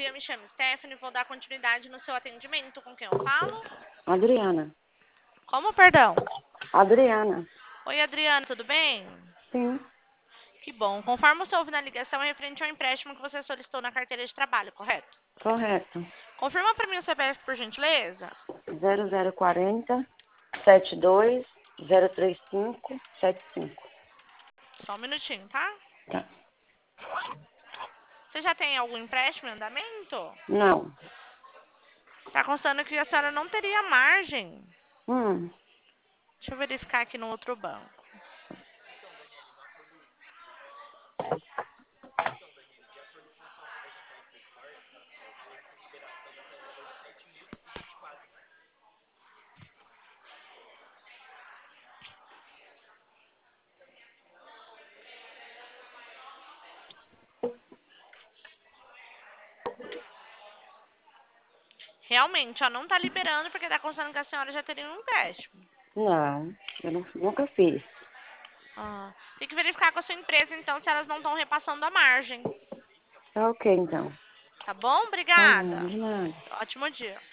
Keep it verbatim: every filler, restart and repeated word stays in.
dia, me chamo Stephanie, vou dar continuidade no seu atendimento. Com quem eu falo? Adriana. Como, perdão? Adriana. Oi, Adriana, tudo bem? Sim, Que bom. Conforme o seu ouve na ligação, é referente ao empréstimo que você solicitou na carteira de trabalho, correto? correto. Confirma para mim o C P F, por gentileza. zero zero quarenta, setenta e dois, zero trinta e cinco, setenta e cinco. Só um minutinho, tá? Tá. Você já tem algum empréstimo em andamento? Não. Tá constando que a senhora não teria margem. Hum. Deixa eu verificar aqui no outro banco. Realmente, ó, não tá liberando porque tá constando que a senhora já teria um empréstimo. Não, eu não- nunca fiz. Ah, tem que verificar com a sua empresa, então, se elas não estão repassando a margem. Tá ok, então. Tá bom? Tá bom, Obrigada. de nada. Ótimo dia.